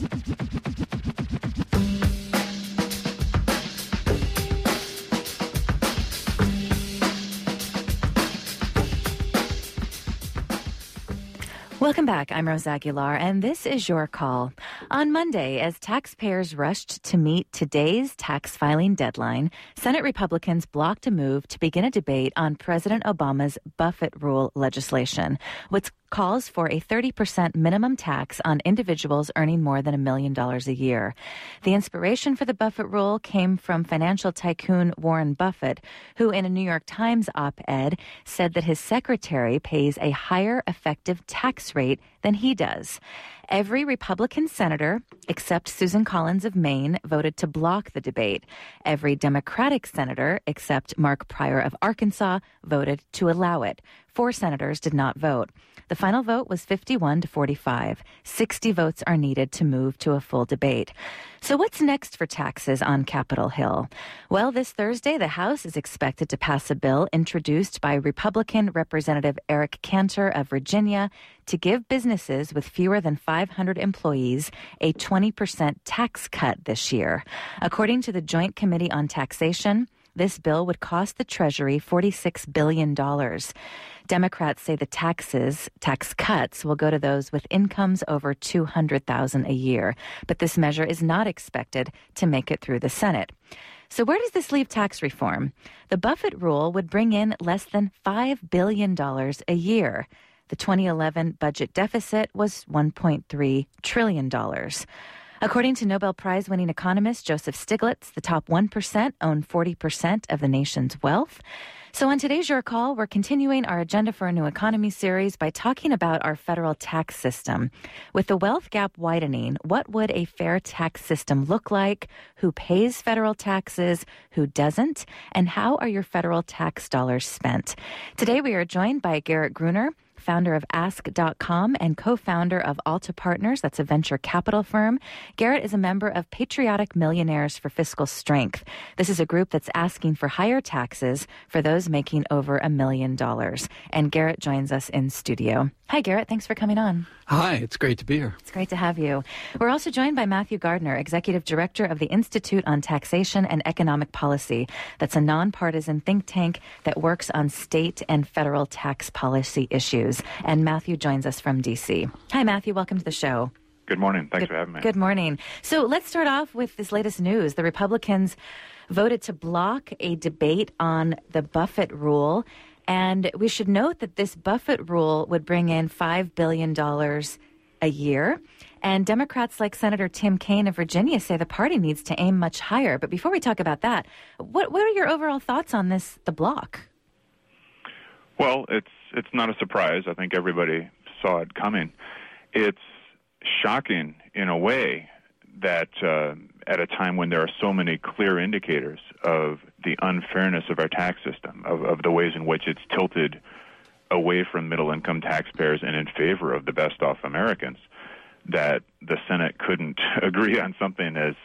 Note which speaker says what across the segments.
Speaker 1: Welcome back. I'm Rose Aguilar, and this is your call. On Monday, as taxpayers rushed to meet today's tax filing deadline, Senate Republicans blocked a move to begin a debate on President Obama's Buffett Rule legislation, which calls for a 30% minimum tax on individuals earning more than $1 million a year. The inspiration for the Buffett Rule came from financial tycoon Warren Buffett, who in a New York Times op-ed said that his secretary pays a higher effective tax rate than he does. Every Republican senator, except Susan Collins of Maine, voted to block the debate. Every Democratic senator, except Mark Pryor of Arkansas, voted to allow it. 4 senators did not vote. The final vote was 51 to 45. 60 votes are needed to move to a full debate. So what's next for taxes on Capitol Hill? Well, this Thursday, the House is expected to pass a bill introduced by Republican Representative Eric Cantor of Virginia to give businesses with fewer than 500 employees a 20% tax cut this year. According to the Joint Committee on Taxation, this bill would cost the Treasury $46 billion. Democrats say the tax cuts will go to those with incomes over $200,000 a year. But this measure is not expected to make it through the Senate. So where does this leave tax reform? The Buffett Rule would bring in less than $5 billion a year. The 2011 budget deficit was $1.3 trillion. According to Nobel Prize-winning economist Joseph Stiglitz, the top 1% own 40% of the nation's wealth. So on today's Your Call, we're continuing our Agenda for a New Economy series by talking about our federal tax system. With the wealth gap widening, what would a fair tax system look like? Who pays federal taxes? Who doesn't? And how are your federal tax dollars spent? Today we are joined by Garrett Gruner, founder of Ask.com and co-founder of Alta Partners. That's a venture capital firm. Garrett is a member of Patriotic Millionaires for Fiscal Strength. This is a group that's asking for higher taxes for those making over $1 million. And Garrett joins us in studio. Hi, Garrett. Thanks for coming on.
Speaker 2: Hi, it's great to be here.
Speaker 1: It's great to have you. We're also joined by Matthew Gardner, Executive Director of the Institute on Taxation and Economic Policy. That's a nonpartisan think tank that works on state and federal tax policy issues. And Matthew joins us from D.C. Hi, Matthew. Welcome to the show.
Speaker 3: Good morning. Thanks for having me.
Speaker 1: Good morning. So let's start off with this latest news. The Republicans voted to block a debate on the Buffett Rule. And we should note that this Buffett Rule would bring in $5 billion a year. And Democrats like Senator Tim Kaine of Virginia say the party needs to aim much higher. But before we talk about that, what are your overall thoughts on the block?
Speaker 3: Well, it's not a surprise. I think everybody saw it coming. It's shocking in a way that at a time when there are so many clear indicators of the unfairness of our tax system, of the ways in which it's tilted away from middle-income taxpayers and in favor of the best-off Americans, that the Senate couldn't agree on something as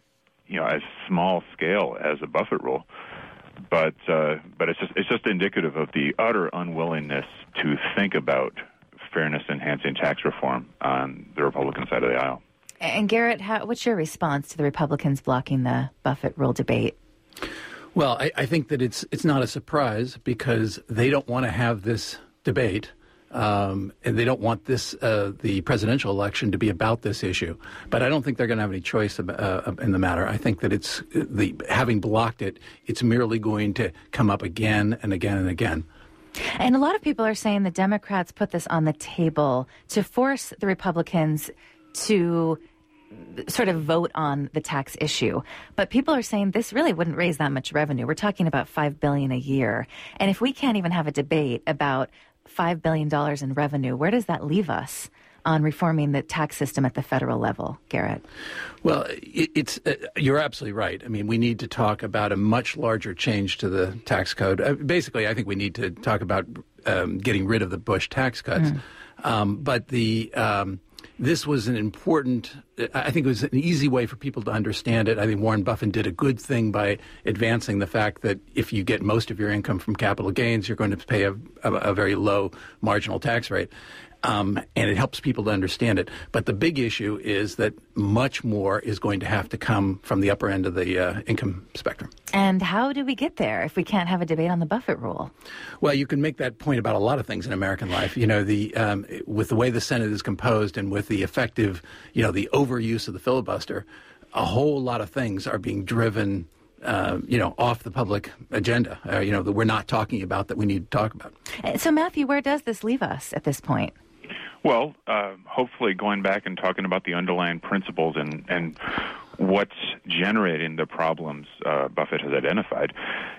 Speaker 3: small scale as a Buffett Rule. But it's just indicative of the utter unwillingness to think about fairness-enhancing tax reform on the Republican side of the aisle.
Speaker 1: And Garrett, what's your response to the Republicans blocking the Buffett Rule debate?
Speaker 2: Well, I think that it's not a surprise because they don't want to have this debate, and they don't want the presidential election to be about this issue. But I don't think they're going to have any choice in the matter. I think that having blocked it, it's merely going to come up again and again and again.
Speaker 1: And a lot of people are saying the Democrats put this on the table to force the Republicans to sort of vote on the tax issue. But people are saying this really wouldn't raise that much revenue. We're talking about $5 billion a year. And if we can't even have a debate about $5 billion in revenue, where does that leave us on reforming the tax system at the federal level, Garrett?
Speaker 2: Well, you're absolutely right. I mean, we need to talk about a much larger change to the tax code. Basically, I think we need to talk about getting rid of the Bush tax cuts. But this was an important, I think it was an easy way for people to understand it. I think Warren Buffett did a good thing by advancing the fact that if you get most of your income from capital gains, you're going to pay a very low marginal tax rate. And it helps people to understand it. But the big issue is that much more is going to have to come from the upper end of the income spectrum.
Speaker 1: And how do we get there if we can't have a debate on the Buffett rule?
Speaker 2: Well, you can make that point about a lot of things in American life. You know, with the way the Senate is composed and with the effective, the overuse of the filibuster, a whole lot of things are being driven off the public agenda, that we're not talking about that we need to talk about.
Speaker 1: So, Matthew, where does this leave us at this point?
Speaker 3: Well, hopefully going back and talking about the underlying principles and what's generating the problems Buffett has identified.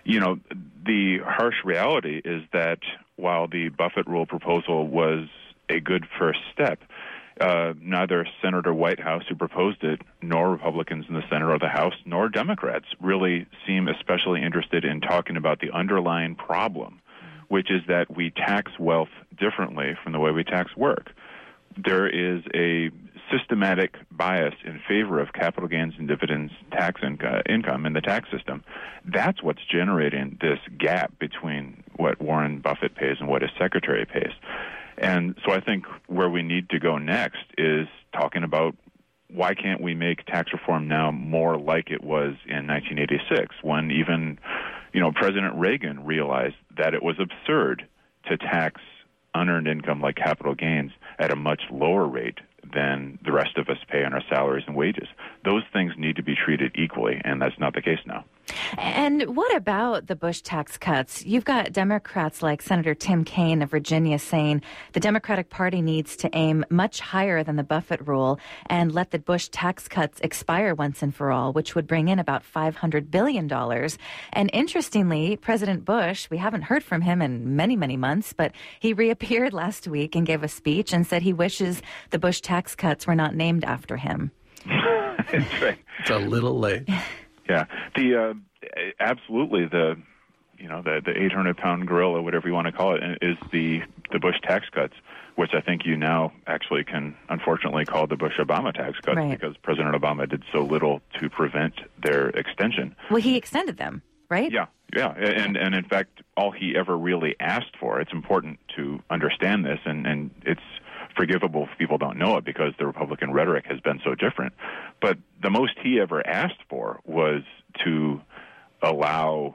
Speaker 3: The harsh reality is that while the Buffett rule proposal was a good first step, neither Senator Whitehouse, who proposed it, nor Republicans in the Senate or the House, nor Democrats really seem especially interested in talking about the underlying problem, which is that we tax wealth differently from the way we tax work. There is a systematic bias in favor of capital gains and dividends tax income in the tax system. That's what's generating this gap between what Warren Buffett pays and what his secretary pays. And so I think where we need to go next is talking about why can't we make tax reform now more like it was in 1986, when even, President Reagan realized that it was absurd to tax unearned income like capital gains at a much lower rate than the rest of us pay on our salaries and wages. Those things need to be treated equally, and that's not the case now.
Speaker 1: And what about the Bush tax cuts? You've got Democrats like Senator Tim Kaine of Virginia saying the Democratic Party needs to aim much higher than the Buffett rule and let the Bush tax cuts expire once and for all, which would bring in about $500 billion. And interestingly, President Bush, we haven't heard from him in many, many months, but he reappeared last week and gave a speech and said he wishes the Bush tax cuts were not named after him.
Speaker 3: That's right.
Speaker 2: It's a little late.
Speaker 3: Yeah, absolutely the 800-pound gorilla, whatever you want to call it, is the Bush tax cuts, which I think you now actually can unfortunately call the Bush-Obama tax cuts, right, because President Obama did so little to prevent their extension.
Speaker 1: Well, he extended them, right?
Speaker 3: Yeah, and in fact, all he ever really asked for. It's important to understand this, and it's forgivable if people don't know it because the Republican rhetoric has been so different. But the most he ever asked for was to allow,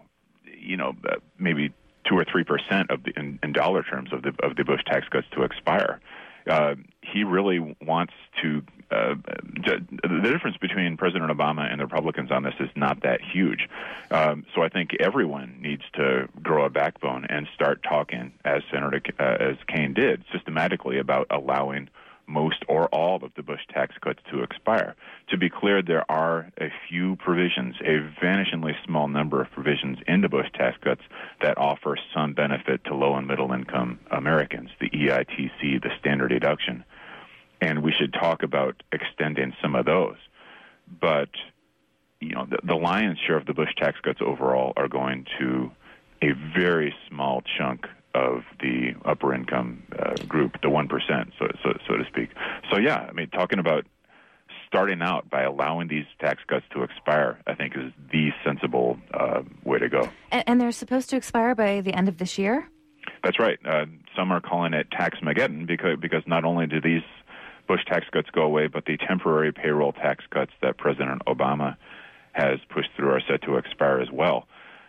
Speaker 3: maybe 2 or 3% of the in dollar terms of the Bush tax cuts to expire. He really wants to. The difference between President Obama and the Republicans on this is not that huge. So I think everyone needs to grow a backbone and start talking, as as Kaine did, systematically about allowing most or all of the Bush tax cuts to expire. To be clear, there are a few provisions, a vanishingly small number of provisions in the Bush tax cuts that offer some benefit to low and middle income Americans, the EITC, the standard deduction. And we should talk about extending some of those. But, the lion's share of the Bush tax cuts overall are going to a very small chunk of the upper income group, the 1%, so to speak. So, yeah, talking about starting out by allowing these tax cuts to expire, I think, is the sensible way to go.
Speaker 1: And they're supposed to expire by the end of this year?
Speaker 3: That's right. Some are calling it Tax-Mageddon because not only do these Bush tax cuts go away, but the temporary payroll tax cuts that President Obama has pushed through are set to expire as well.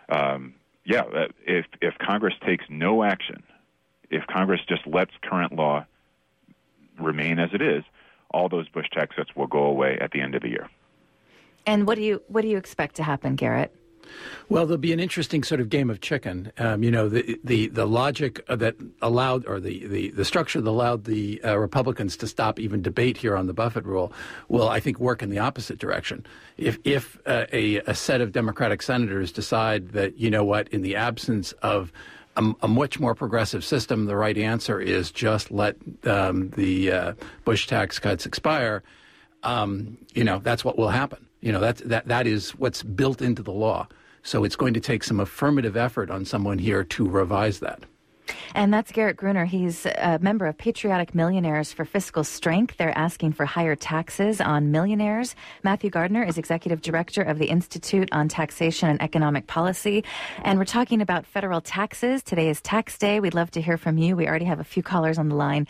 Speaker 3: If Congress takes no action, if Congress just lets current law remain as it is, all those Bush tax cuts will go away at the end of the year.
Speaker 1: And what do you expect to happen, Garrett?
Speaker 2: Well, there'll be an interesting sort of game of chicken. The logic that allowed, or the structure that allowed the Republicans to stop even debate here on the Buffett rule will, I think, work in the opposite direction. If a set of Democratic senators decide that, in the absence of a much more progressive system, the right answer is just let the Bush tax cuts expire, that's what will happen. That is what's built into the law. So it's going to take some affirmative effort on someone here to revise that.
Speaker 1: And that's Garrett Gruner. He's a member of Patriotic Millionaires for Fiscal Strength. They're asking for higher taxes on millionaires. Matthew Gardner is executive director of the Institute on Taxation and Economic Policy. And we're talking about federal taxes. Today is tax day. We'd love to hear from you. We already have a few callers on the line.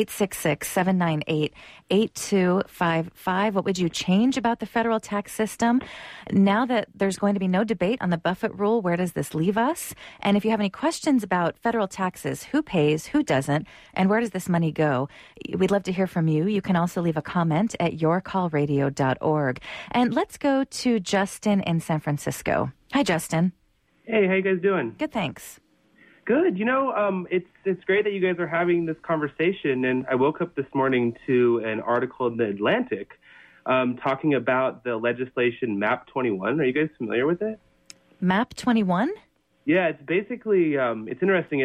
Speaker 1: 866-798-8255. What would you change about the federal tax system? Now that there's going to be no debate on the Buffett rule, where does this leave us? And if you have any questions about federal taxes, who pays, who doesn't, and where does this money go? We'd love to hear from you. You can also leave a comment at yourcallradio.org. And let's go to Justin in San Francisco. Hi, Justin.
Speaker 4: Hey, how you guys doing?
Speaker 1: Good, thanks.
Speaker 4: Good. It's great that you guys are having this conversation. And I woke up this morning to an article in The Atlantic talking about the legislation MAP 21. Are you guys familiar with it?
Speaker 1: MAP 21?
Speaker 4: Yeah, it's basically it's interesting.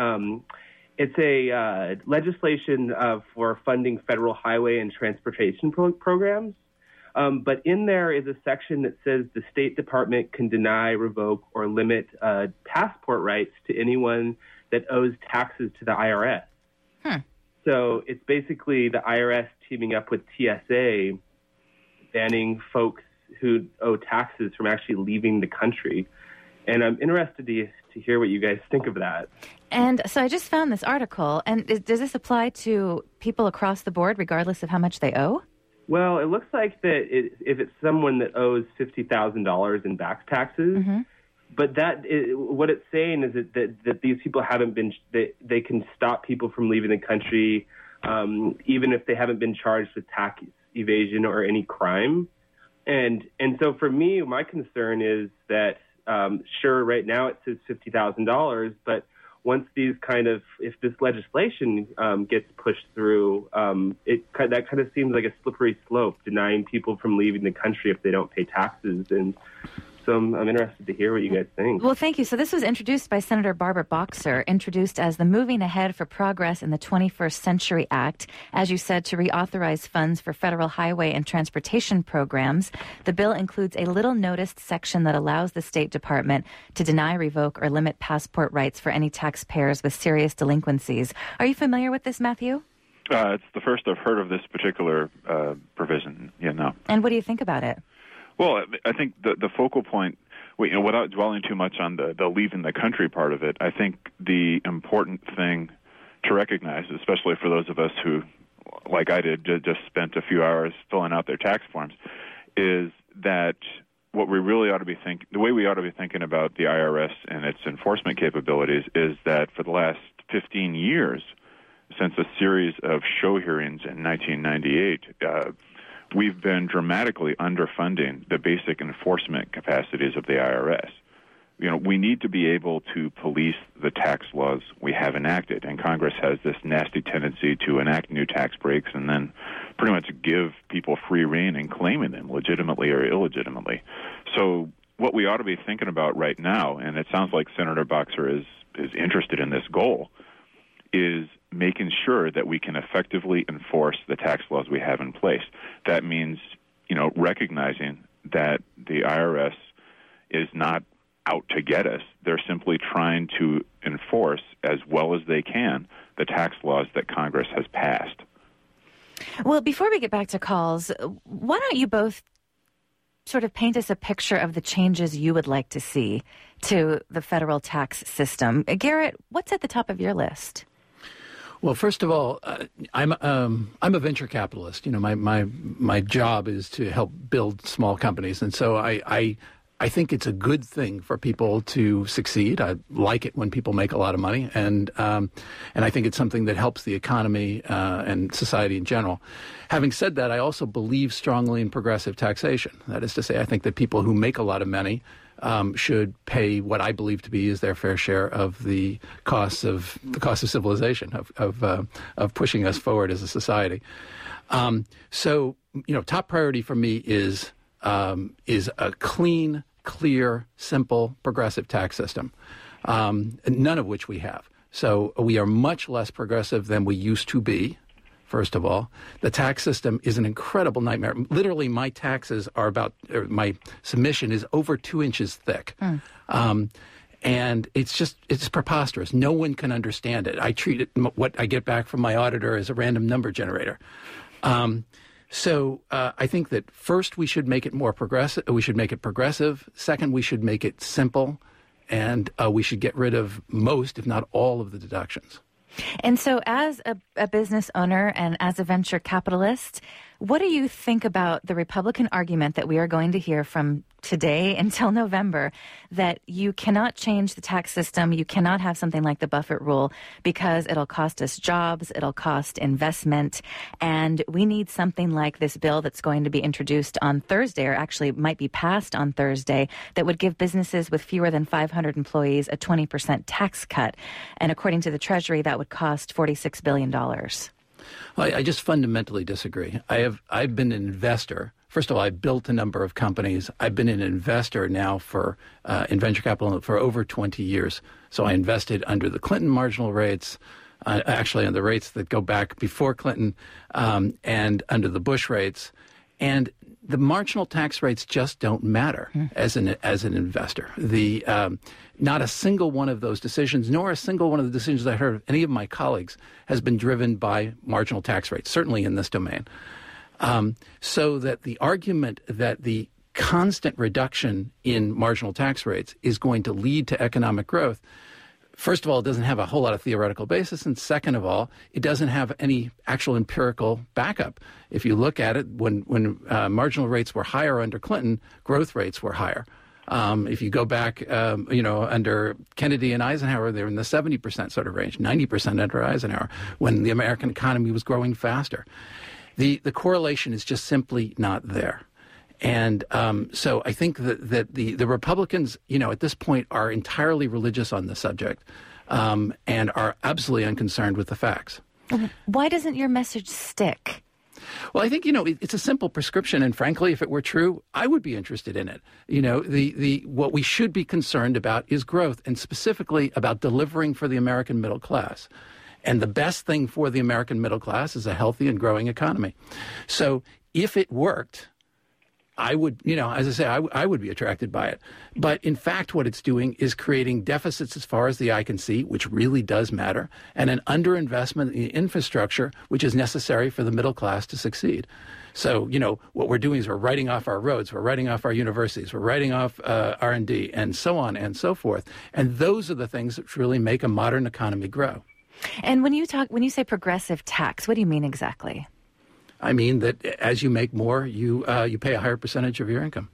Speaker 4: It's a legislation for funding federal highway and transportation programs. But in there is a section that says the State Department can deny, revoke, or limit passport rights to anyone that owes taxes to the IRS. So it's basically the IRS teaming up with TSA, banning folks who owe taxes from actually leaving the country. And I'm interested to hear what you guys think of that.
Speaker 1: And so I just found this article. And does this apply to people across the board, regardless of how much they owe?
Speaker 4: Well, it looks like that if it's someone that owes $50,000 in back taxes, but what it's saying is that these people haven't been, they can stop people from leaving the country, even if they haven't been charged with tax evasion or any crime. And so for me, my concern is that, sure, right now it says $50,000, but once if this legislation gets pushed through, that kind of seems like a slippery slope, denying people from leaving the country if they don't pay taxes. And so I'm interested to hear what you guys think.
Speaker 1: Well, thank you. So this was introduced by Senator Barbara Boxer, introduced as the Moving Ahead for Progress in the 21st Century Act, as you said, to reauthorize funds for federal highway and transportation programs. The bill includes a little noticed section that allows the State Department to deny, revoke, or limit passport rights for any taxpayers with serious delinquencies. Are you familiar with this, Matthew?
Speaker 3: It's the first I've heard of this particular provision. Yeah, no.
Speaker 1: And what do you think about it?
Speaker 3: Well, I think the focal point, without dwelling too much on the leaving the country part of it, I think the important thing to recognize, especially for those of us who, like I did, just spent a few hours filling out their tax forms, is that what we really ought to be the way we ought to be thinking about the IRS and its enforcement capabilities is that for the last 15 years, since a series of show hearings in 1998, we've been dramatically underfunding the basic enforcement capacities of the IRS. We need to be able to police the tax laws we have enacted, and Congress has this nasty tendency to enact new tax breaks and then pretty much give people free rein in claiming them legitimately or illegitimately. So what we ought to be thinking about right now, and it sounds like Senator Boxer is interested in this goal, is making sure that we can effectively enforce the tax laws we have in place. That means, recognizing that the IRS is not out to get us. They're simply trying to enforce as well as they can the tax laws that Congress has passed.
Speaker 1: Well, before we get back to calls, why don't you both sort of paint us a picture of the changes you would like to see to the federal tax system? Garrett, what's at the top of your list?
Speaker 2: Well, first of all, I'm a venture capitalist. My job is to help build small companies, and so I think it's a good thing for people to succeed. I like it when people make a lot of money, and I think it's something that helps the economy and society in general. Having said that, I also believe strongly in progressive taxation. That is to say, I think that people who make a lot of money should pay what I believe to be is their fair share of the costs of civilization, of pushing us forward as a society. So, top priority for me is a clean, clear, simple, progressive tax system, none of which we have. So we are much less progressive than we used to be. First of all, the tax system is an incredible nightmare. Literally, my taxes are my submission is over 2 inches thick. And it's preposterous. No one can understand it. I treat it, what I get back from my auditor, as a random number generator. So I think that first we should make it more progressive. We should make it progressive. Second, we should make it simple. And we should get rid of most, if not all, of the deductions.
Speaker 1: And so as a business owner and as a venture capitalist, what do you think about the Republican argument that we are going to hear from today until November that you cannot change the tax system, you cannot have something like the Buffett rule because it'll cost us jobs, it'll cost investment, and we need something like this bill that's going to be introduced on Thursday, or actually might be passed on Thursday, that would give businesses with fewer than 500 employees a 20% tax cut. And according to the Treasury, that would cost $46 billion.
Speaker 2: Well, I just fundamentally disagree. I've been an investor. First of all, I built a number of companies. I've been an investor now in venture capital for over 20 years. So I invested under the Clinton marginal rates, actually on the rates that go back before Clinton, and under the Bush rates. And the marginal tax rates just don't matter as an investor. Not a single one of those decisions, nor a single one of the decisions I heard of any of my colleagues, has been driven by marginal tax rates, certainly in this domain. So that the argument that the constant reduction in marginal tax rates is going to lead to economic growth, first of all, it doesn't have a whole lot of theoretical basis, and second of all, it doesn't have any actual empirical backup. If you look at it, when marginal rates were higher under Clinton, growth rates were higher. If you go back, under Kennedy and Eisenhower, they were in the 70% sort of range, 90% under Eisenhower, when the American economy was growing faster. The correlation is just simply not there. And so I think that the Republicans, at this point are entirely religious on the subject and are absolutely unconcerned with the facts.
Speaker 1: Why doesn't your message stick?
Speaker 2: Well, I think, it's a simple prescription. And frankly, if it were true, I would be interested in it. What we should be concerned about is growth, and specifically about delivering for the American middle class. And the best thing for the American middle class is a healthy and growing economy. So if it worked, I would, as I say, I would be attracted by it. But in fact, what it's doing is creating deficits as far as the eye can see, which really does matter, and an underinvestment in infrastructure, which is necessary for the middle class to succeed. So, what we're doing is we're writing off our roads, we're writing off our universities, we're writing off R&D, and so on and so forth. And those are the things that really make a modern economy grow.
Speaker 1: And when you say progressive tax, what do you mean exactly?
Speaker 2: I mean that as you make more, you pay a higher percentage of your income.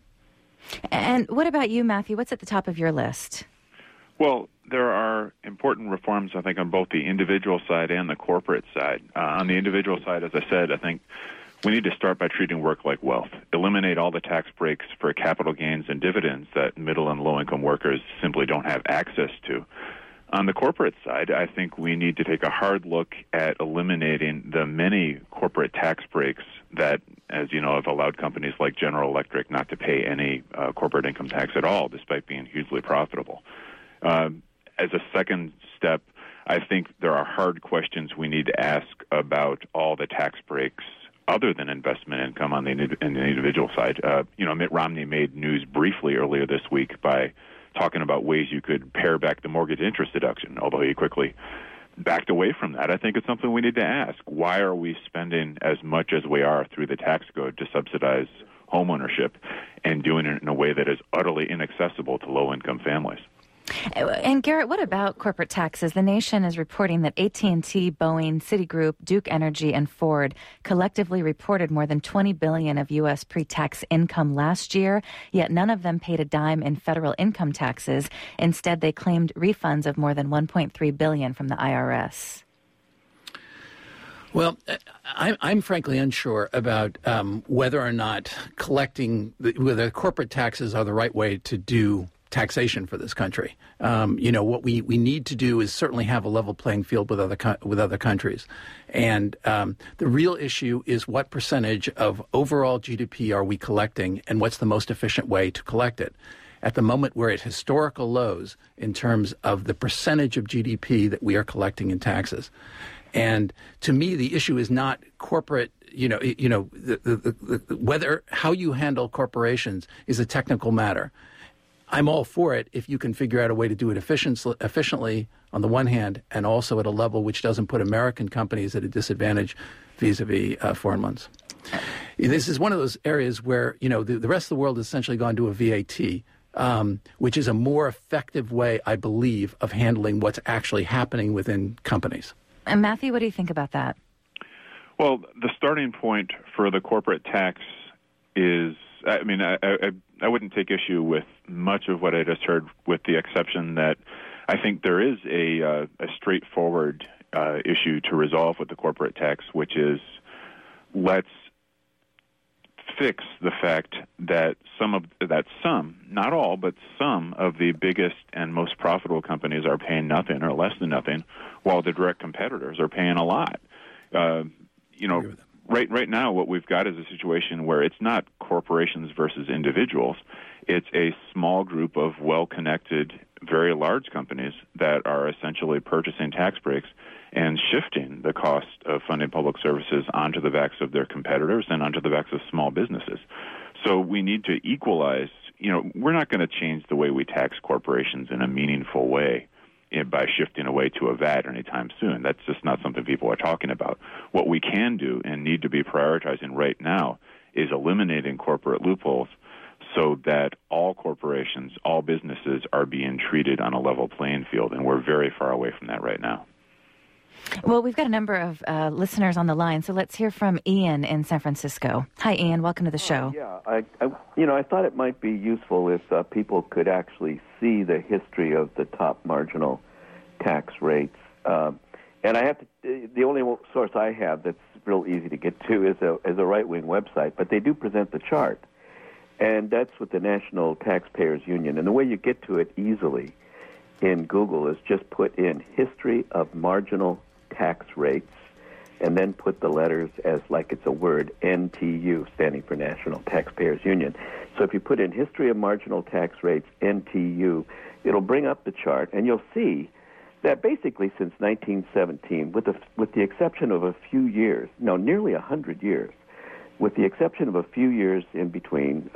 Speaker 1: And what about you, Matthew? What's at the top of your list?
Speaker 3: Well, there are important reforms, I think, on both the individual side and the corporate side. On the individual side, as I said, I think we need to start by treating work like wealth. Eliminate all the tax breaks for capital gains and dividends that middle and low-income workers simply don't have access to. On the corporate side, I think we need to take a hard look at eliminating the many corporate tax breaks that, as you know, have allowed companies like General Electric not to pay any corporate income tax at all, despite being hugely profitable. As a second step, I think there are hard questions we need to ask about all the tax breaks other than investment income on the individual side. Mitt Romney made news briefly earlier this week by talking about ways you could pare back the mortgage interest deduction, although he quickly backed away from that. I think it's something we need to ask. Why are we spending as much as we are through the tax code to subsidize homeownership and doing it in a way that is utterly inaccessible to low-income families?
Speaker 1: And Garrett, what about corporate taxes? The Nation is reporting that AT&T, Boeing, Citigroup, Duke Energy, and Ford collectively reported more than $20 billion of U.S. pre-tax income last year, yet none of them paid a dime in federal income taxes. Instead, they claimed refunds of more than $1.3 billion from the IRS.
Speaker 2: Well, I'm frankly unsure about whether or not whether corporate taxes are the right way to do taxation for this country. What we need to do is certainly have a level playing field with other countries. And the real issue is what percentage of overall GDP are we collecting, and what's the most efficient way to collect it. At the moment, we're at historical lows in terms of the percentage of GDP that we are collecting in taxes. And to me, the issue is not corporate, whether how you handle corporations is a technical matter. I'm all for it if you can figure out a way to do it efficiently on the one hand, and also at a level which doesn't put American companies at a disadvantage vis-a-vis foreign ones. This is one of those areas where, the rest of the world has essentially gone to a VAT, which is a more effective way, I believe, of handling what's actually happening within companies.
Speaker 1: And Matthew, what do you think about that?
Speaker 3: Well, the starting point for the corporate tax is, I wouldn't take issue with much of what I just heard, with the exception that I think there is a straightforward issue to resolve with the corporate tax, which is let's fix the fact that not all, but some of the biggest and most profitable companies are paying nothing or less than nothing, while the direct competitors are paying a lot. Right now, what we've got is a situation where it's not corporations versus individuals. It's a small group of well-connected, very large companies that are essentially purchasing tax breaks and shifting the cost of funding public services onto the backs of their competitors and onto the backs of small businesses. So we need to equalize. We're not going to change the way we tax corporations in a meaningful way by shifting away to a VAT anytime soon. That's just not something people are talking about. What we can do and need to be prioritizing right now is eliminating corporate loopholes so that all corporations, all businesses are being treated on a level playing field, and we're very far away from that right now.
Speaker 1: Well, we've got a number of listeners on the line, so let's hear from Ian in San Francisco. Hi, Ian. Welcome to the show.
Speaker 5: I thought it might be useful if people could actually see the history of the top marginal tax rates. And the only source I have that's real easy to get to is a right-wing website, but they do present the chart. And that's with the National Taxpayers Union. And the way you get to it easily in Google is just put in history of marginal tax rates, and then put the letters as like it's a word, NTU, standing for National Taxpayers Union. So if you put in history of marginal tax rates, NTU, it'll bring up the chart, and you'll see that basically since 1917, with the exception of a few years, nearly 100 years, with the exception of a few years in between,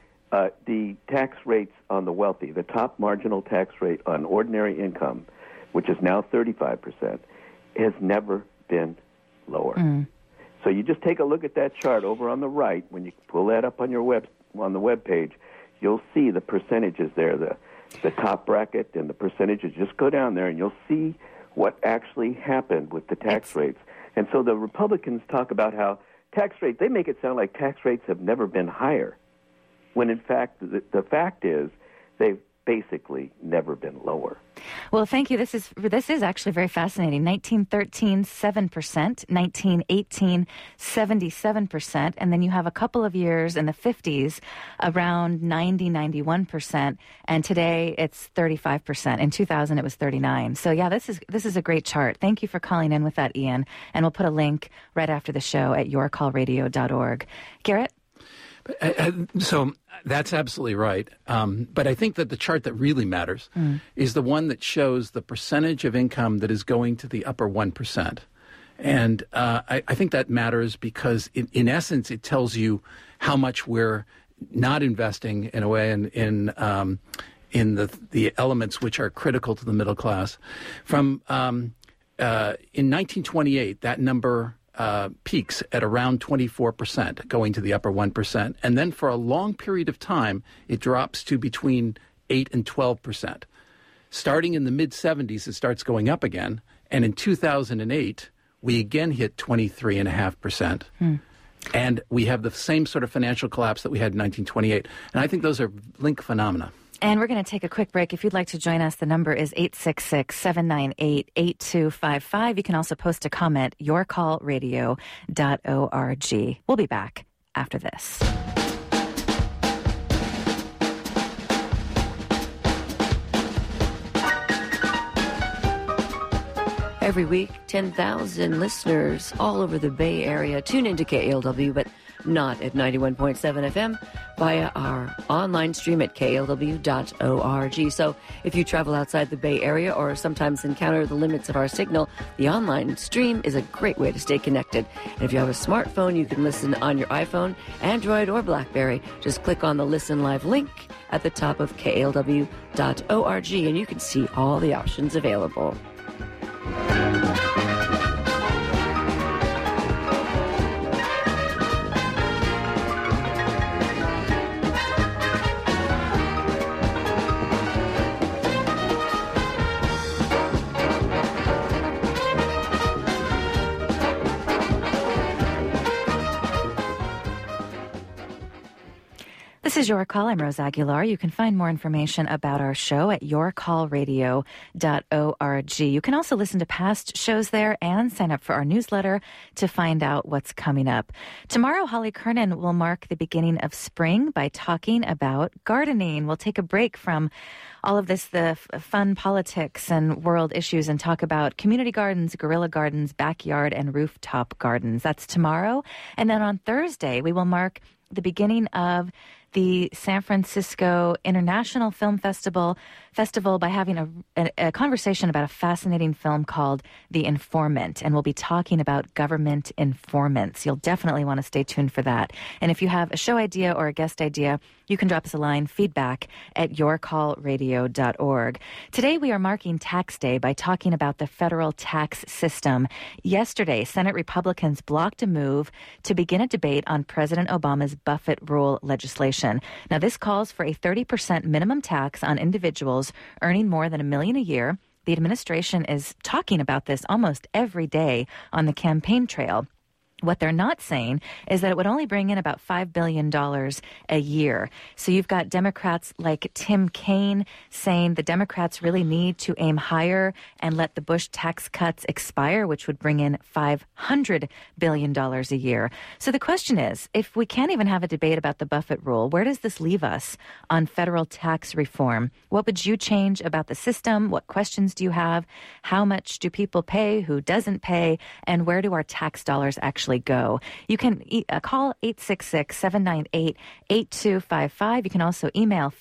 Speaker 5: the tax rates on the wealthy, the top marginal tax rate on ordinary income, which is now 35%, has never been lower. So you just take a look at that chart over on the right. When you pull that up on on the web page, you'll see the percentages there, the top bracket and the percentages. Just go down there and you'll see what actually happened with the tax rates. And so the Republicans talk about how tax rates, they make it sound like tax rates have never been higher, when in fact the fact is they've basically never been lower.
Speaker 1: Well, thank you. This is actually very fascinating. 1913, 7%, 1918, 77%, and then you have a couple of years in the 50s around 90, 91%, and today it's 35%. In 2000 it was 39. So yeah, this is a great chart. Thank you for calling in with that, Ian, and we'll put a link right after the show at yourcallradio.org. Garrett?
Speaker 2: So that's absolutely right. But I think that the chart that really matters is the one that shows the percentage of income that is going to the upper 1%. And I think that matters because, in essence, it tells you how much we're not investing in a way in the elements which are critical to the middle class. In 1928, that number peaks at around 24%, going to the upper 1%. And then for a long period of time, it drops to between 8 and 12%. Starting in the mid-70s, it starts going up again. And in 2008, we again hit 23.5%. And we have the same sort of financial collapse that we had in 1928. And I think those are linked phenomena.
Speaker 1: And we're going to take a quick break. If you'd like to join us, the number is 866-798-8255. You can also post a comment, yourcallradio.org. We'll be back after this.
Speaker 6: Every week, 10,000 listeners all over the Bay Area tune into KALW, but not at 91.7 FM. via our online stream at klw.org. So if you travel outside the Bay Area or sometimes encounter the limits of our signal, the online stream is a great way to stay connected. And if you have a smartphone, you can listen on your iPhone, Android, or BlackBerry. Just click on the Listen Live link at the top of klw.org, and you can see all the options available.
Speaker 1: This is Your Call. I'm Rose Aguilar. You can find more information about our show at yourcallradio.org. You can also listen to past shows there and sign up for our newsletter to find out what's coming up. Tomorrow, Holly Kernan will mark the beginning of spring by talking about gardening. We'll take a break from all of this, the fun politics and world issues, and talk about community gardens, guerrilla gardens, backyard and rooftop gardens. That's tomorrow. And then on Thursday, we will mark the beginning of the San Francisco International Film Festival by having a conversation about a fascinating film called The Informant, and we'll be talking about government informants. You'll definitely want to stay tuned for that. And if you have a show idea or a guest idea, you can drop us a line, feedback@yourcallradio.org. Today we are marking Tax Day by talking about the federal tax system. Yesterday, Senate Republicans blocked a move to begin a debate on President Obama's Buffett rule legislation. Now, this calls for a 30% minimum tax on individuals earning more than $1 million a year. The administration is talking about this almost every day on the campaign trail. What they're not saying is that it would only bring in about $5 billion a year. So you've got Democrats like Tim Kaine saying the Democrats really need to aim higher and let the Bush tax cuts expire, which would bring in $500 billion a year. So the question is, if we can't even have a debate about the Buffett rule, where does this leave us on federal tax reform? What would you change about the system? What questions do you have? How much do people pay? Who doesn't pay? And where do our tax dollars actually go? You can call 866-798-8255. You can also email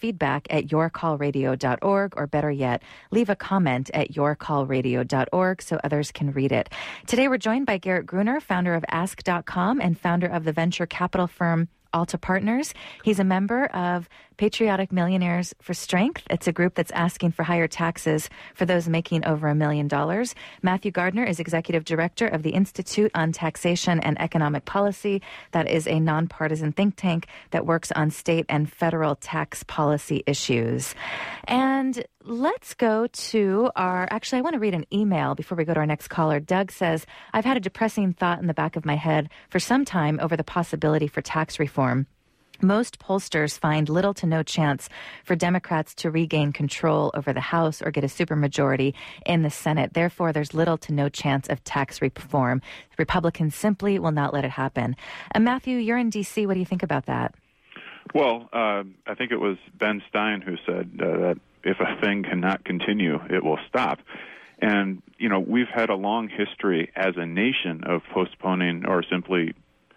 Speaker 1: feedback@yourcallradio.org, or better yet, leave a comment at yourcallradio.org so others can read it. Today we're joined by Garrett Gruner, founder of Ask.com and founder of the venture capital firm Alta Partners. He's a member of Patriotic Millionaires for Strength. It's a group that's asking for higher taxes for those making over $1 million. Matthew Gardner is executive director of the Institute on Taxation and Economic Policy. That is a nonpartisan think tank that works on state and federal tax policy issues. And let's go to actually, I want to read an email before we go to our next caller. Doug says, I've had a depressing thought in the back of my head for some time over the possibility for tax reform. Most pollsters find little to no chance for Democrats to regain control over the House or get a supermajority in the Senate. Therefore, there's little to no chance of tax reform. Republicans simply will not let it happen. Matthew, you're in D.C. What do you think about that?
Speaker 3: Well, I think it was Ben Stein who said that if a thing cannot continue, it will stop. And, you know, we've had a long history as a nation of postponing or simply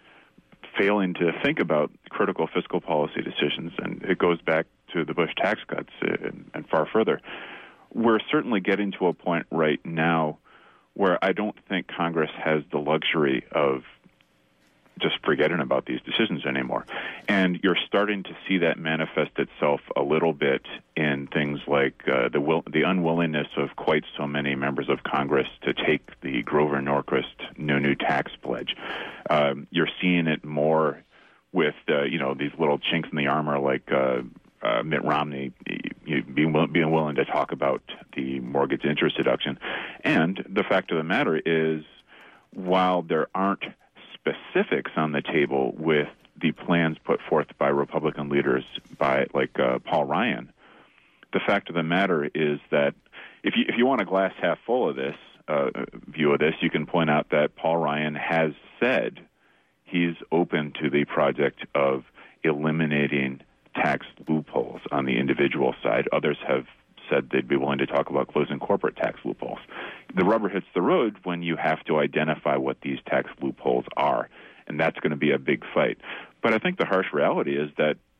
Speaker 3: failing to think about critical fiscal policy decisions, and it goes back to the Bush tax cuts and far further. We're certainly getting to a point right now where I don't think Congress has the luxury of just forgetting about these decisions anymore. And you're starting to see that manifest itself a little bit in things like the unwillingness of quite so many members of Congress to take the Grover Norquist no new tax pledge. You're seeing it more with these little chinks in the armor like Mitt Romney being willing to talk about the mortgage interest deduction. And the fact of the matter is, while there aren't specifics on the table with the plans put forth by Republican leaders like Paul Ryan, the fact of the matter is that if you want a glass half full of this view of this, you can point out that Paul Ryan has said he's open to the project of eliminating tax loopholes on the individual side. Others have said they'd be willing to talk about closing corporate tax loopholes. The rubber hits the road when you have to identify what these tax loopholes are, and that's going to be a big fight. But I think the harsh reality is that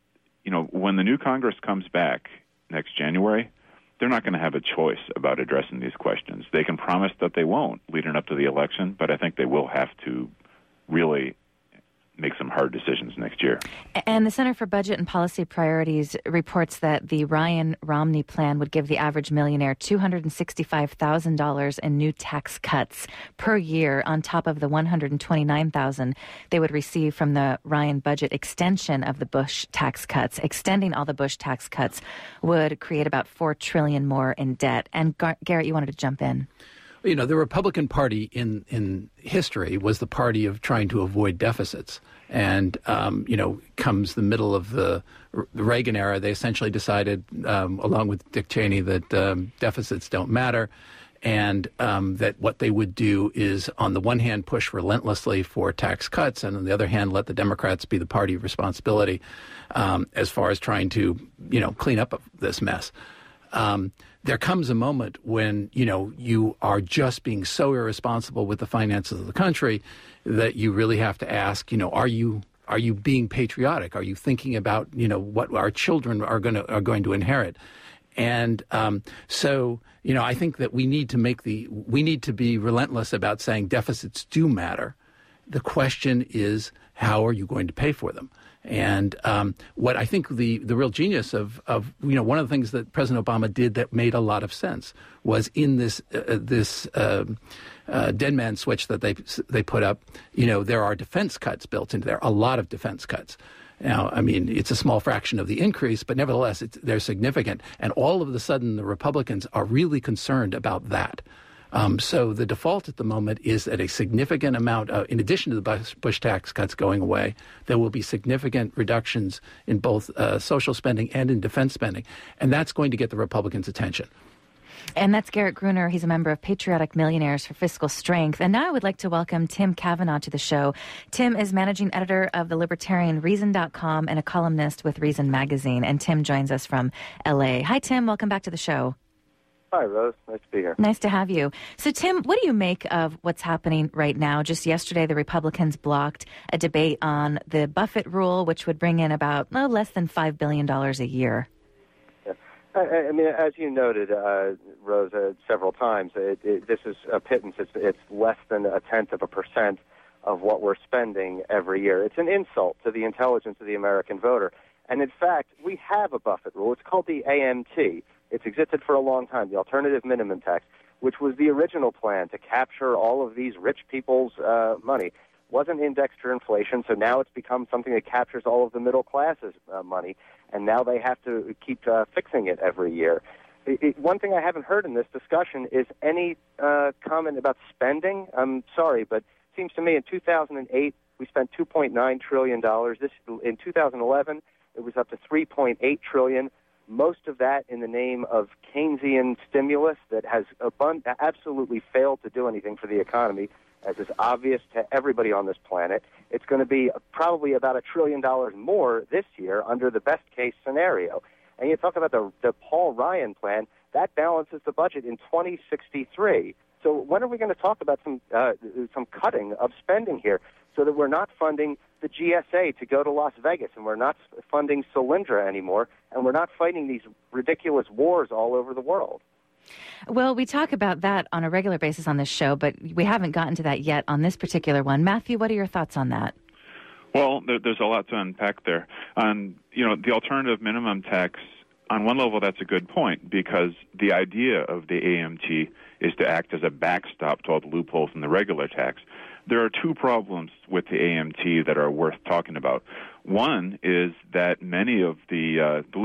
Speaker 3: when the new Congress comes back next January, they're not going to have a choice about addressing these questions. They can promise that they won't leading up to the election, but I think they will have to really make some hard decisions next year.
Speaker 1: And the Center for Budget and Policy Priorities reports that the Ryan-Romney plan would give the average millionaire $265,000 in new tax cuts per year on top of the $129,000 they would receive from the Ryan budget extension of the Bush tax cuts. Extending all the Bush tax cuts would create about $4 trillion more in debt. And Garrett, you wanted to jump in.
Speaker 2: The Republican Party in history was the party of trying to avoid deficits. And, comes the middle of the Reagan era, they essentially decided, along with Dick Cheney, that deficits don't matter. And that what they would do is, on the one hand, push relentlessly for tax cuts, and on the other hand, let the Democrats be the party of responsibility as far as trying to, clean up this mess. There comes a moment when, you are just being so irresponsible with the finances of the country that you really have to ask, are you being patriotic? Are you thinking about, what our children are going to inherit? And so, I think that we need to be relentless about saying deficits do matter. The question is, how are you going to pay for them? And what I think the real genius of one of the things that President Obama did that made a lot of sense was in this dead man switch that they put up. There are defense cuts built into there, a lot of defense cuts. Now, it's a small fraction of the increase, but nevertheless, they're significant. And all of a sudden, the Republicans are really concerned about that. So the default at the moment is that a significant amount, in addition to the Bush tax cuts going away, there will be significant reductions in both social spending and in defense spending. And that's going to get the Republicans' attention.
Speaker 1: And that's Garrett Gruner. He's a member of Patriotic Millionaires for Fiscal Strength. And now I would like to welcome Tim Kavanaugh to the show. Tim is managing editor of the libertarian Reason.com and a columnist with Reason Magazine. And Tim joins us from L.A. Hi, Tim. Welcome back to the show.
Speaker 7: Hi, Rose. Nice to be here.
Speaker 1: Nice to have you. So, Tim, what do you make of what's happening right now? Just yesterday, the Republicans blocked a debate on the Buffett rule, which would bring in about less than $5 billion a year.
Speaker 7: Yeah. As you noted, Rose, several times, this is a pittance. It's less than 0.1% of what we're spending every year. It's an insult to the intelligence of the American voter. And, in fact, we have a Buffett rule. It's called the AMT. It's existed for a long time, the Alternative Minimum Tax, which was the original plan to capture all of these rich people's money. Wasn't indexed for inflation, so now it's become something that captures all of the middle class's money, and now they have to keep fixing it every year. One thing I haven't heard in this discussion is any comment about spending. I'm sorry, but it seems to me in 2008 we spent $2.9 trillion. In 2011 it was up to $3.8 trillion. Most of that in the name of Keynesian stimulus that has absolutely failed to do anything for the economy, as is obvious to everybody on this planet. It's going to be probably about $1 trillion more this year under the best-case scenario. And you talk about the Paul Ryan plan, that balances the budget in 2063. So when are we going to talk about some cutting of spending here so that we're not funding the GSA to go to Las Vegas, and we're not funding Solyndra anymore, and we're not fighting these ridiculous wars all over the world?
Speaker 1: Well, we talk about that on a regular basis on this show, but we haven't gotten to that yet on this particular one. Matthew, what are your thoughts on that?
Speaker 3: Well, there's a lot to unpack there. The alternative minimum tax, on one level, that's a good point, because the idea of the AMT is to act as a backstop to all the loopholes in the regular tax. There are two problems with the AMT that are worth talking about. One is that many of the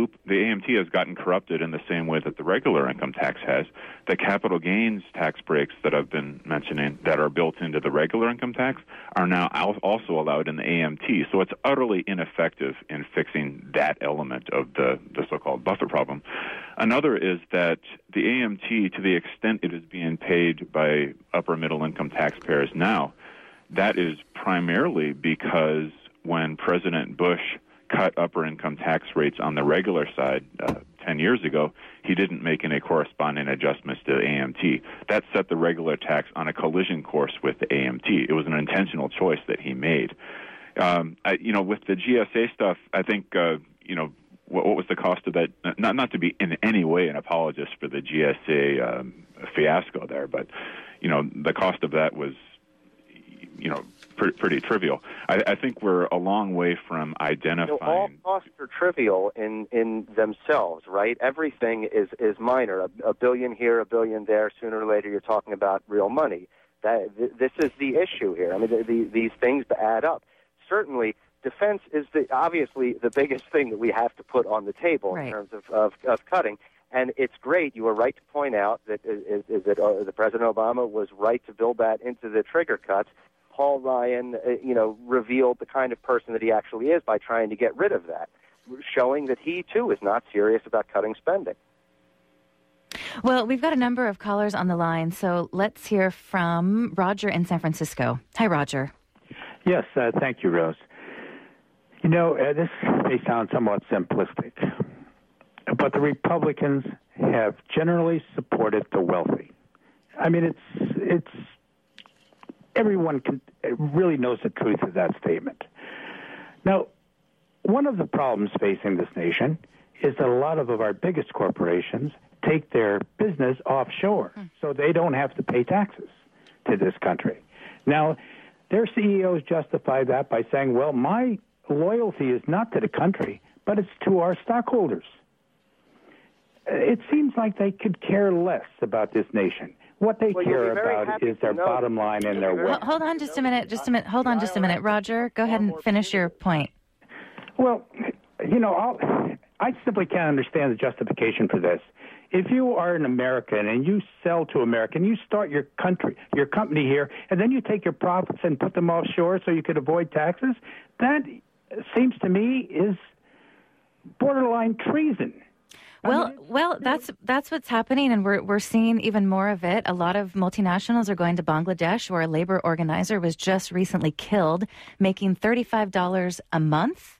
Speaker 3: AMT has gotten corrupted in the same way that the regular income tax has. The capital gains tax breaks that I've been mentioning that are built into the regular income tax are now also allowed in the AMT. So it's utterly ineffective in fixing that element of the so-called Buffett problem. Another is that the AMT, to the extent it is being paid by upper middle income taxpayers now, that is primarily because when President Bush cut upper income tax rates on the regular side 10 years ago, he didn't make any corresponding adjustments to the AMT. That set the regular tax on a collision course with the AMT. It was an intentional choice that he made. With the GSA stuff, I think, what was the cost of that? Not to be in any way an apologist for the GSA fiasco there, but the cost of that was pretty trivial. I think we're a long way from identifying.
Speaker 7: All costs are trivial in themselves, right? Everything is minor. A billion here, a billion there. Sooner or later, you're talking about real money. This is the issue here. I mean, these things add up. Certainly, defense is obviously the biggest thing that we have to put on the table in terms of cutting. And it's great. You were right to point out that the President Obama was right to build that into the trigger cuts. Paul Ryan, revealed the kind of person that he actually is by trying to get rid of that, showing that he, too, is not serious about cutting spending.
Speaker 1: Well, we've got a number of callers on the line, so let's hear from Roger in San Francisco. Hi, Roger.
Speaker 8: Yes, thank you, Rose. This may sound somewhat simplistic, but the Republicans have generally supported the wealthy. I mean, it's everyone really knows the truth of that statement. Now, one of the problems facing this nation is that a lot of our biggest corporations take their business offshore, so they don't have to pay taxes to this country. Now, their CEOs justify that by saying, well, my loyalty is not to the country, but it's to our stockholders. It seems like they could care less about this nation. What they care about is their bottom line and their wealth.
Speaker 1: Hold on just a minute. Hold on just a minute. Roger, go ahead and finish your point.
Speaker 8: Well, I simply can't understand the justification for this. If you are an American and you sell to America and you start your company here, and then you take your profits and put them offshore so you could avoid taxes, that seems to me is borderline treason.
Speaker 1: Well, that's what's happening, and we're seeing even more of it. A lot of multinationals are going to Bangladesh, where a labor organizer was just recently killed, making $35 a month.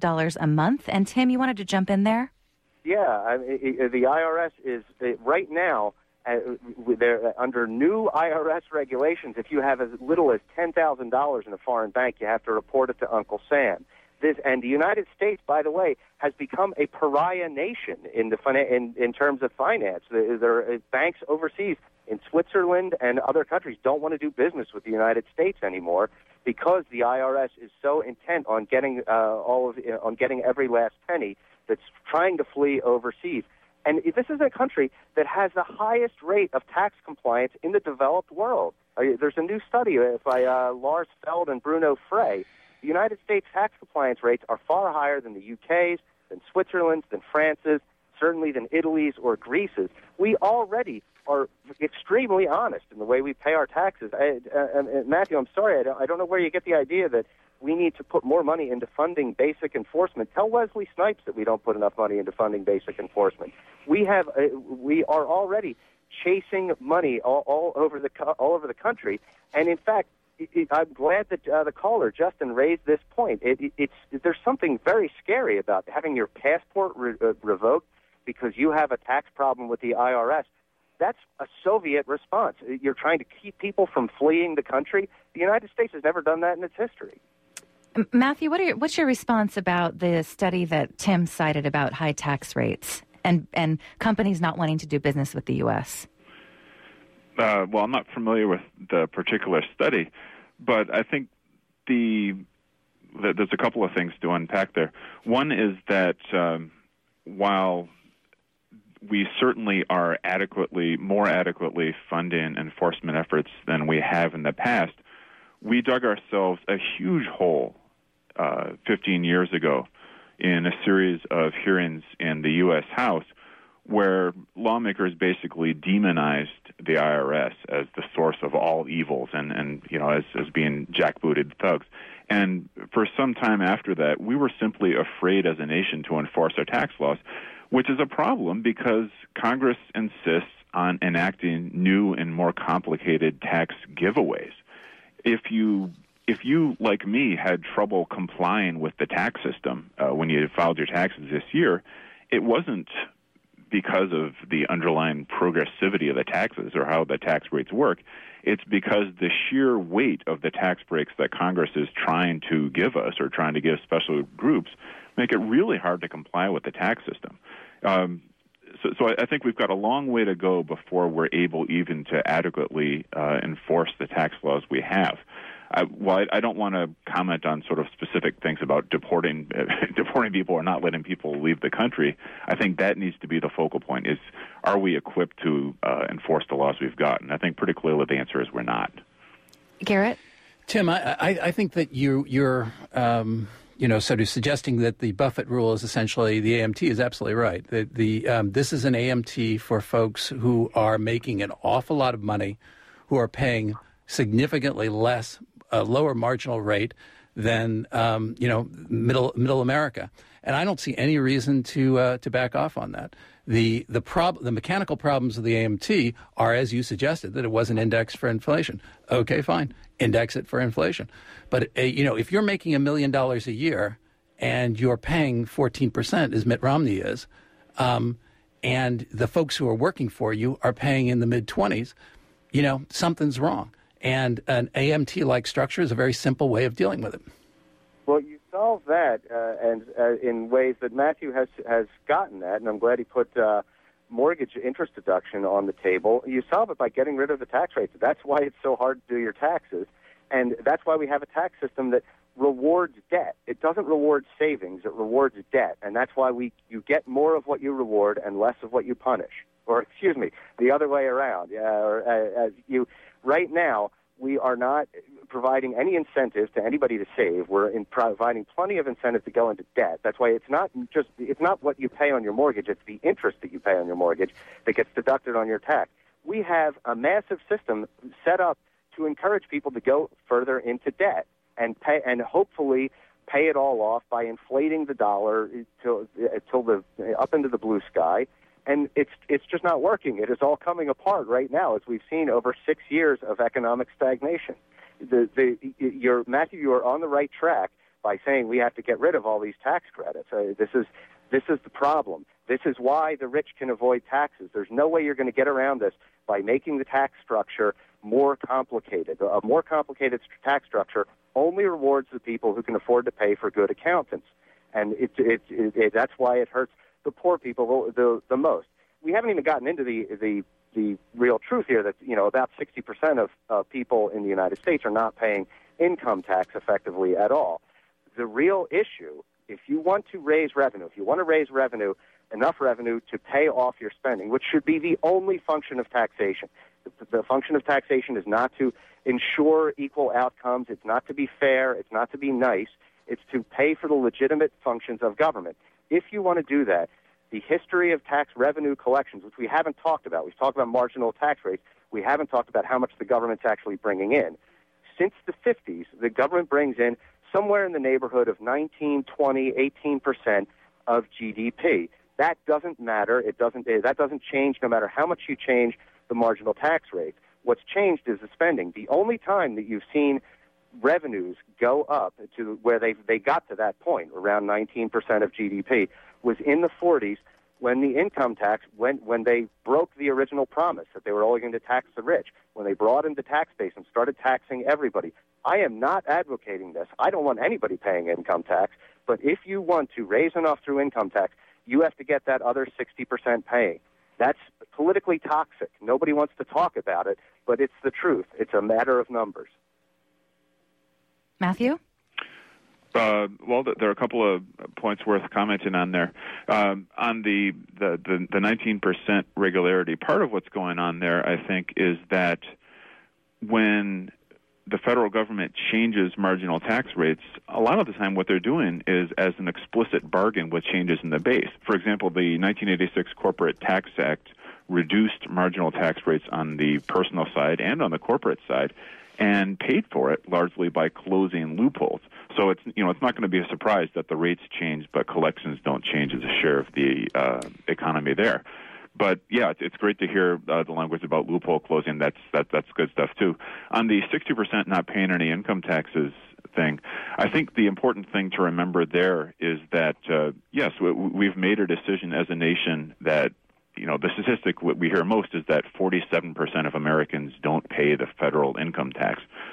Speaker 1: And Tim, you wanted to jump in there?
Speaker 7: Yeah, the IRS is right now. They're under new IRS regulations. If you have as little as $10,000 in a foreign bank, you have to report it to Uncle Sam. And the United States, by the way, has become a pariah nation in terms of finance. There are banks overseas in Switzerland and other countries don't want to do business with the United States anymore because the IRS is so intent on getting on getting every last penny that's trying to flee overseas. And this is a country that has the highest rate of tax compliance in the developed world. There's a new study by Lars Feld and Bruno Frey. The United States tax compliance rates are far higher than the UK's, than Switzerland's, than France's, certainly than Italy's or Greece's. We already are extremely honest in the way we pay our taxes. Matthew, I'm sorry, I don't know where you get the idea that we need to put more money into funding basic enforcement. Tell Wesley Snipes that we don't put enough money into funding basic enforcement. We are already chasing money all over the country, and in fact, I'm glad that the caller, Justin, raised this point. There's something very scary about having your passport revoked because you have a tax problem with the IRS. That's a Soviet response. You're trying to keep people from fleeing the country. The United States has never done that in its history.
Speaker 1: Matthew, what's your response about the study that Tim cited about high tax rates and companies not wanting to do business with the U.S.?
Speaker 3: Well, I'm not familiar with the particular study, but I think there's a couple of things to unpack there. One is that while we certainly are more adequately funding enforcement efforts than we have in the past, we dug ourselves a huge hole 15 years ago in a series of hearings in the U.S. House where lawmakers basically demonized the IRS as the source of all evils and as being jackbooted thugs. And for some time after that, we were simply afraid as a nation to enforce our tax laws, which is a problem because Congress insists on enacting new and more complicated tax giveaways. If you, like me, had trouble complying with the tax system when you filed your taxes this year, it wasn't because of the underlying progressivity of the taxes or how the tax rates work. It's because the sheer weight of the tax breaks that Congress is trying to give us or trying to give special groups make it really hard to comply with the tax system. So I think we've got a long way to go before we're able even to adequately enforce the tax laws we have. While I don't want to comment on sort of specific things about deporting people or not letting people leave the country, I think that needs to be the focal point, is are we equipped to enforce the laws we've got? And I think pretty clearly the answer is we're not.
Speaker 1: Garrett?
Speaker 2: Tim, I think that you're sort of suggesting that the Buffett rule is essentially the AMT is absolutely right. This is an AMT for folks who are making an awful lot of money, who are paying significantly less, a lower marginal rate than middle America, and I don't see any reason to back off on that. The mechanical problems of the AMT are, as you suggested, that it wasn't indexed for inflation. Okay, fine, index it for inflation. But if you're making $1 million a year and you're paying 14%, as Mitt Romney is, and the folks who are working for you are paying in the mid-20s, something's wrong. And an AMT-like structure is a very simple way of dealing with it.
Speaker 7: Well, you solve that in ways that Matthew has gotten at, and I'm glad he put mortgage interest deduction on the table. You solve it by getting rid of the tax rates. That's why it's so hard to do your taxes, and that's why we have a tax system that rewards debt. It doesn't reward savings. It rewards debt, and that's why you get more of what you reward and less of what you punish. Or, excuse me, the other way around. Right now, we are not providing any incentive to anybody to save. We're providing plenty of incentive to go into debt. That's why it's not what you pay on your mortgage, it's the interest that you pay on your mortgage that gets deducted on your tax. We have a massive system set up to encourage people to go further into debt and hopefully pay it all off by inflating the dollar till up into the blue sky. And it's just not working. It is all coming apart right now, as we've seen over 6 years of economic stagnation. Matthew, you are on the right track by saying we have to get rid of all these tax credits. This is the problem. This is why the rich can avoid taxes. There's no way you're going to get around this by making the tax structure more complicated. A more complicated tax structure only rewards the people who can afford to pay for good accountants, and that's why it hurts the poor people the most. We haven't even gotten into the real truth here that about 60% of people in the United States are not paying income tax effectively at all. The real issue, if you want to raise revenue, enough revenue to pay off your spending, which should be the only function of taxation. The function of taxation is not to ensure equal outcomes. It's not to be fair. It's not to be nice. It's to pay for the legitimate functions of government. If you want to do that, the history of tax revenue collections, which we haven't talked about, we've talked about marginal tax rates, we haven't talked about how much the government's actually bringing in. Since the 50s, the government brings in somewhere in the neighborhood of 19, 20, 18% of GDP. That doesn't matter. That doesn't change no matter how much you change the marginal tax rate. What's changed is the spending. The only time that you've seen revenues go up to where they got to that point, around 19% of GDP, was in the 40s when the income tax, when they broke the original promise that they were only going to tax the rich, when they broadened the tax base and started taxing everybody. I am not advocating this. I don't want anybody paying income tax, but if you want to raise enough through income tax, you have to get that other 60% paying. That's politically toxic. Nobody wants to talk about it, but it's the truth. It's a matter of numbers.
Speaker 1: Matthew?
Speaker 3: Well, there are a couple of points worth commenting on there. On the 19% regularity, part of what's going on there, I think, is that when the federal government changes marginal tax rates, a lot of the time what they're doing is as an explicit bargain with changes in the base. For example, the 1986 Corporate Tax Act reduced marginal tax rates on the personal side and on the corporate side, and paid for it largely by closing loopholes. So it's not going to be a surprise that the rates change, but collections don't change as a share of the economy there. But yeah, it's great to hear the language about loophole closing. That's good stuff too. On the 60% not paying any income taxes thing, I think the important thing to remember there is that yes, we've made a decision as a nation that the statistic we hear most is that 47% of Americans don't pay the federal income tax.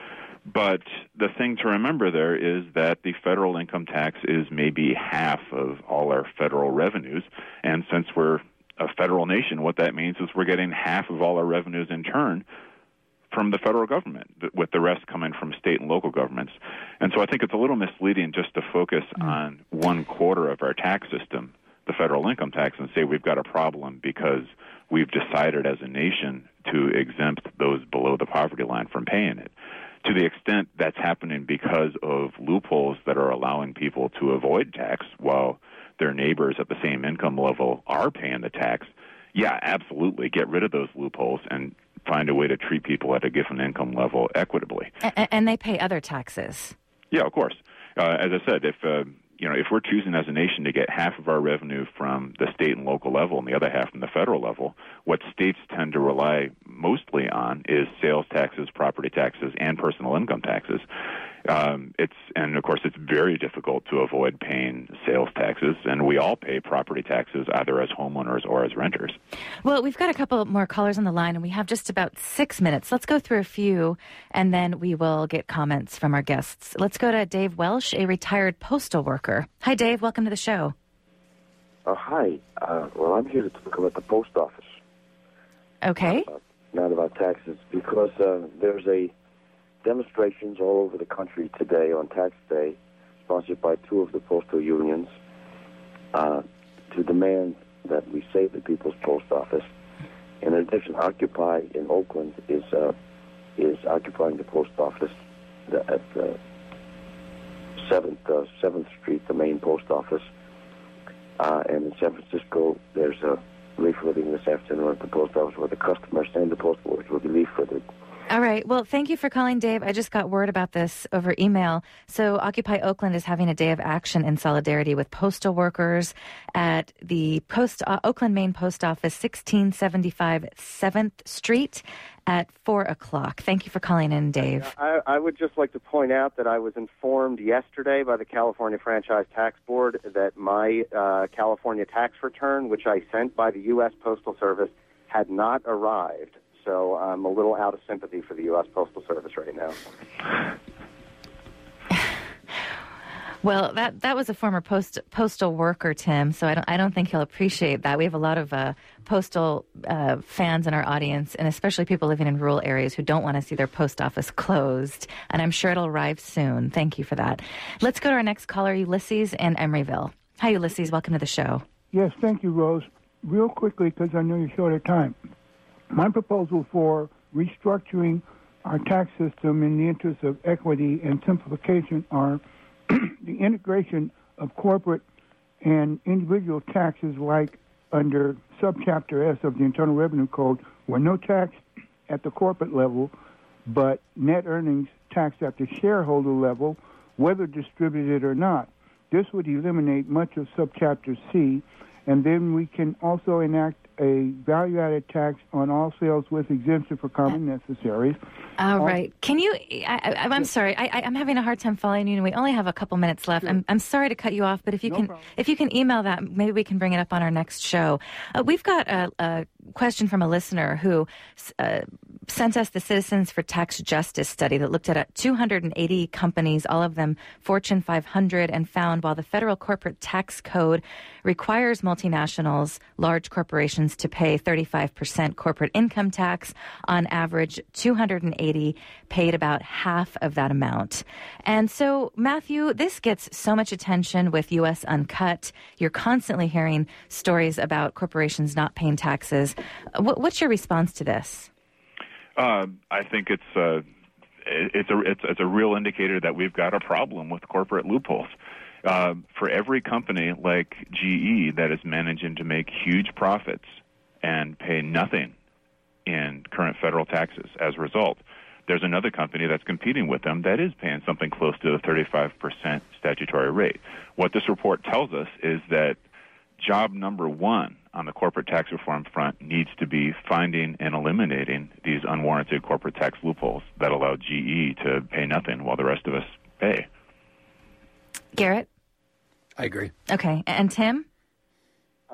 Speaker 3: But the thing to remember there is that the federal income tax is maybe half of all our federal revenues. And since we're a federal nation, what that means is we're getting half of all our revenues in turn from the federal government, with the rest coming from state and local governments. And so I think it's a little misleading just to focus on 1/4 of our tax system, the federal income tax, and say we've got a problem because we've decided as a nation to exempt those below the poverty line from paying it. To the extent that's happening because of loopholes that are allowing people to avoid tax while their neighbors at the same income level are paying the tax, yeah, absolutely, get rid of those loopholes and find a way to treat people at a given income level equitably.
Speaker 1: And they pay other taxes.
Speaker 3: Yeah, of course. As I said, if we're choosing as a nation to get half of our revenue from the state and local level and the other half from the federal level, what states tend to rely mostly on is sales taxes, property taxes, and personal income taxes. And of course, it's very difficult to avoid paying sales taxes, and we all pay property taxes either as homeowners or as renters.
Speaker 1: Well, we've got a couple more callers on the line, and we have just about 6 minutes. Let's go through a few, and then we will get comments from our guests. Let's go to Dave Welsh, a retired postal worker. Hi, Dave. Welcome to the show.
Speaker 9: Hi. Well, I'm here to talk about the post office.
Speaker 1: Okay.
Speaker 9: Not about taxes, because there's demonstrations all over the country today on Tax Day, sponsored by 2 of the postal unions, to demand that we save the People's Post Office. In addition, Occupy in Oakland is occupying the post office at 7th Street, the main post office. And in San Francisco, there's a leafleting this afternoon at the post office where the customers and the postal workers will be leafleted.
Speaker 1: All right. Well, thank you for calling, Dave. I just got word about this over email. So Occupy Oakland is having a day of action in solidarity with postal workers at the Oakland Main Post Office, 1675 7th Street at 4 o'clock. Thank you for calling in, Dave.
Speaker 7: I would just like to point out that I was informed yesterday by the California Franchise Tax Board that my California tax return, which I sent by the U.S. Postal Service, had not arrived. So I'm a little out of sympathy for the U.S. Postal Service right now.
Speaker 1: Well, that was a former postal worker, Tim, so I don't think he'll appreciate that. We have a lot of postal fans in our audience, and especially people living in rural areas who don't want to see their post office closed, and I'm sure it'll arrive soon. Thank you for that. Let's go to our next caller, Ulysses in Emeryville. Hi, Ulysses. Welcome to the show.
Speaker 10: Yes, thank you, Rose. Real quickly, because I know you're short of time. My proposal for restructuring our tax system in the interest of equity and simplification are the integration of corporate and individual taxes, like under subchapter S of the Internal Revenue Code, where no tax at the corporate level, but net earnings taxed at the shareholder level, whether distributed or not. This would eliminate much of subchapter C, and then we can also enact a value-added tax on all sales with exemption for common necessaries.
Speaker 1: All right. Can you, I'm sorry, I'm having a hard time following you, and we only have a couple minutes left.
Speaker 10: Sure.
Speaker 1: I'm sorry to cut you off, but if you can email that, maybe we can bring it up on our next show. We've got a question from a listener who sent us the Citizens for Tax Justice study that looked at 280 companies, all of them Fortune 500, and found while the federal corporate tax code requires multinationals, large corporations, to pay 35% corporate income tax, on average, 280 paid about half of that amount. And so, Matthew, this gets so much attention with U.S. Uncut. You're constantly hearing stories about corporations not paying taxes. What's your response to this?
Speaker 3: I think it's a real indicator that we've got a problem with corporate loopholes. For every company like GE that is managing to make huge profits and pay nothing in current federal taxes as a result, there's another company that's competing with them that is paying something close to the 35% statutory rate. What this report tells us is that job number one on the corporate tax reform front needs to be finding and eliminating these unwarranted corporate tax loopholes that allow GE to pay nothing while the rest of us pay.
Speaker 1: Garrett?
Speaker 2: I agree.
Speaker 1: Okay. And Tim?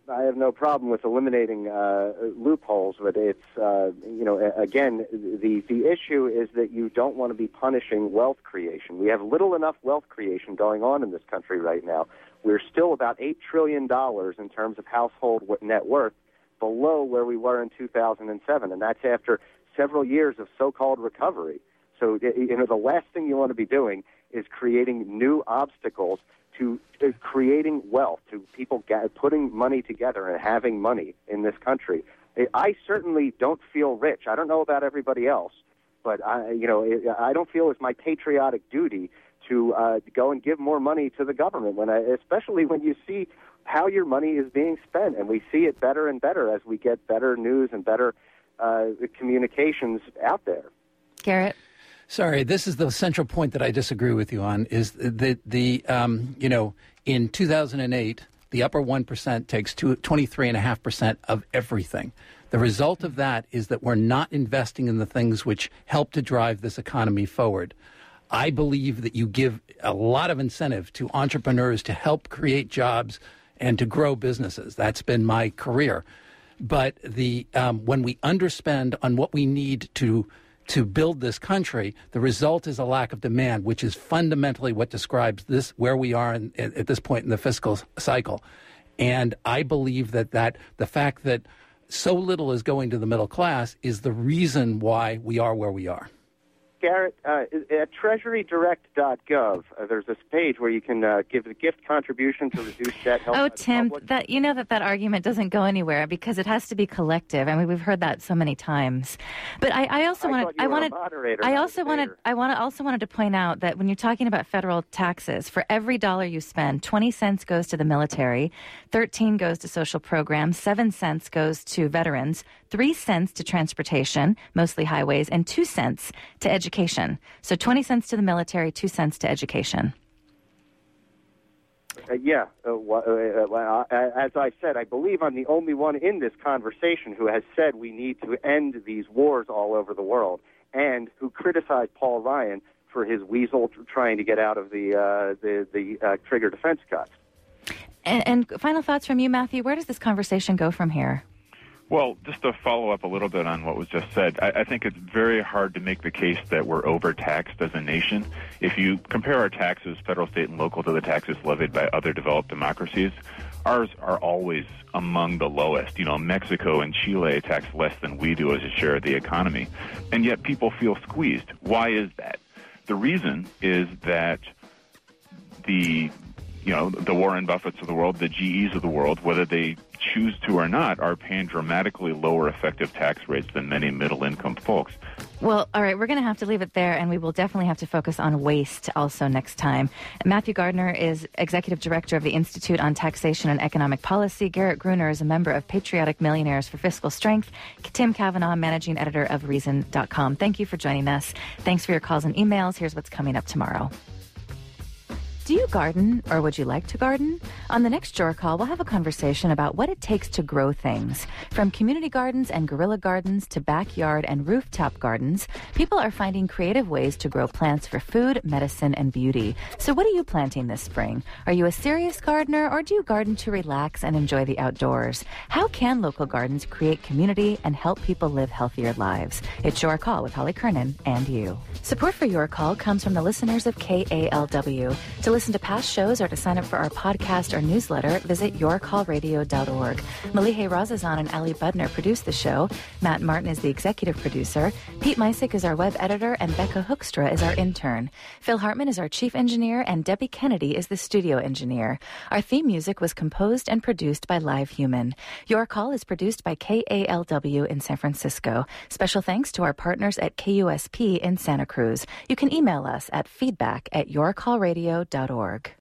Speaker 7: I have no problem with eliminating loopholes, but it's again, the issue is that you don't want to be punishing wealth creation. We have little enough wealth creation going on in this country right now. We're still about $8 trillion in terms of household net worth below where we were in 2007, and that's after several years of so-called recovery. So, the last thing you want to be doing is creating new obstacles to creating wealth, to people putting money together and having money in this country. I certainly don't feel rich. I don't know about everybody else, but I don't feel it's my patriotic duty to go and give more money to the government, especially when you see how your money is being spent, and we see it better and better as we get better news and better communications out there.
Speaker 1: Garrett?
Speaker 2: Sorry, this is the central point that I disagree with you on, is that in 2008, the upper 1% takes 23.5% of everything. The result of that is that we're not investing in the things which help to drive this economy forward. I believe that you give a lot of incentive to entrepreneurs to help create jobs and to grow businesses. That's been my career. But when we underspend on what we need to build this country, the result is a lack of demand, which is fundamentally what describes where we are at this point in the fiscal cycle. And I believe that the fact that so little is going to the middle class is the reason why we are where we are.
Speaker 7: Garrett, at treasurydirect.gov, there's this page where you can give a gift contribution to reduce debt.
Speaker 1: Tim, that argument doesn't go anywhere because it has to be collective. I mean, we've heard that so many times. But I also wanted to point out that when you're talking about federal taxes, for every dollar you spend, 20 cents goes to the military, 13 goes to social programs, 7 cents goes to veterans, 3 cents to transportation, mostly highways, and 2 cents to education. So 20 cents to the military, 2 cents to education.
Speaker 7: As I said, I believe I'm the only one in this conversation who has said we need to end these wars all over the world, and who criticized Paul Ryan for his weasel trying to get out of the trigger defense cuts.
Speaker 1: And final thoughts from you, Matthew. Where does this conversation go from here?
Speaker 3: Well, just to follow up a little bit on what was just said, I think it's very hard to make the case that we're overtaxed as a nation. If you compare our taxes, federal, state, and local, to the taxes levied by other developed democracies, ours are always among the lowest. Mexico and Chile tax less than we do as a share of the economy, and yet people feel squeezed. Why is that? The reason is that the Warren Buffetts of the world, the GEs of the world, whether they choose to or not, are paying dramatically lower effective tax rates than many middle-income folks.
Speaker 1: Well, all right, we're going to have to leave it there, and we will definitely have to focus on waste also next time. Matthew Gardner is Executive Director of the Institute on Taxation and Economic Policy. Garrett Gruner is a member of Patriotic Millionaires for Fiscal Strength. Tim Kavanaugh, Managing Editor of Reason.com. Thank you for joining us. Thanks for your calls and emails. Here's what's coming up tomorrow. Do you garden, or would you like to garden? On the next Your Call, we'll have a conversation about what it takes to grow things. From community gardens and guerrilla gardens to backyard and rooftop gardens, people are finding creative ways to grow plants for food, medicine, and beauty. So what are you planting this spring? Are you a serious gardener, or do you garden to relax and enjoy the outdoors? How can local gardens create community and help people live healthier lives? It's Your Call with Holly Kernan and you. Support for Your Call comes from the listeners of KALW. To listen to past shows or to sign up for our podcast or newsletter, visit yourcallradio.org. Malihe Razazan and Ali Budner produce the show. Matt Martin is the executive producer. Pete Misick is our web editor, and Becca Hoekstra is our intern. Phil Hartman is our chief engineer, and Debbie Kennedy is the studio engineer. Our theme music was composed and produced by Live Human. Your Call is produced by KALW in San Francisco. Special thanks to our partners at KUSP in Santa Cruz. You can email us at feedback@yourcallradio.org.